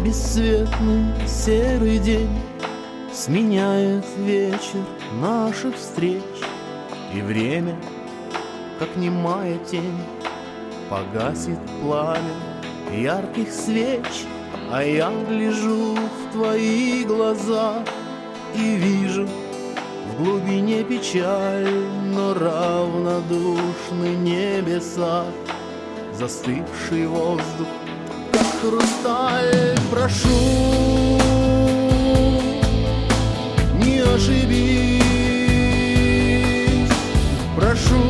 бесцветный серый день сменяет вечер наших встреч, и время, как немая тень, погасит пламя ярких свеч. А я гляжу в твои глаза и вижу в глубине печаль, но равнодушны небеса, застывший воздух, как хрусталь. Прошу, не ошибись, прошу,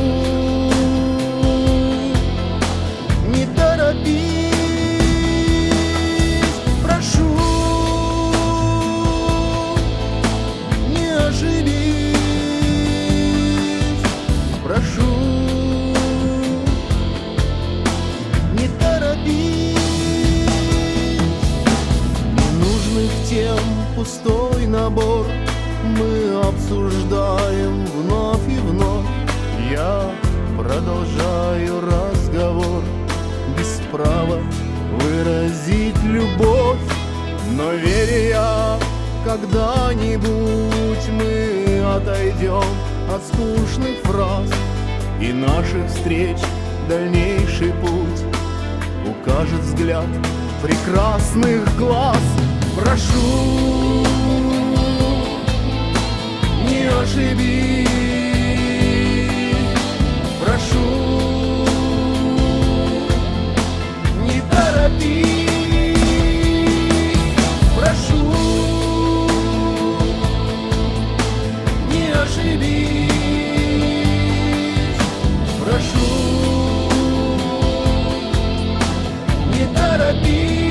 не торопись, прошу, не ошибись, прошу, не торопись. Ненужных тем пустой набор мы обсуждаем вновь и вновь. Я продолжаю разговор без права выразить любовь. Но верю я, когда-нибудь мы отойдем от скучных фраз, и наших встреч дальнейший путь укажет взгляд прекрасных глаз. Прошу, не ошибись, прошу, не торопись, прошу, не ошибись, прошу, не торопись.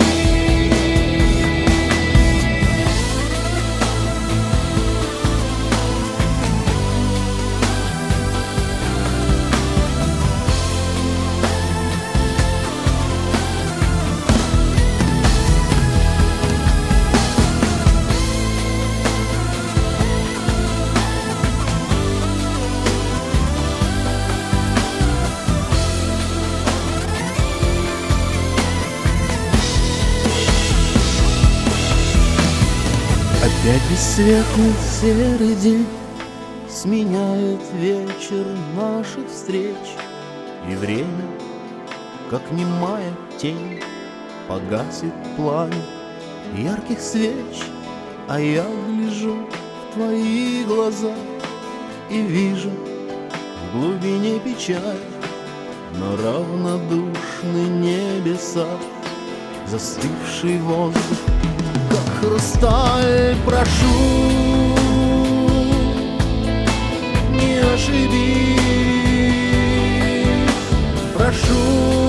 Опять бесцветный серый день сменяет вечер наших встреч, и время, как немая тень, погасит пламя ярких свеч. А я гляжу в твои глаза и вижу в глубине печаль, но равнодушны небеса, застывший воздух, хрусталь. Прошу, не ошибись, прошу,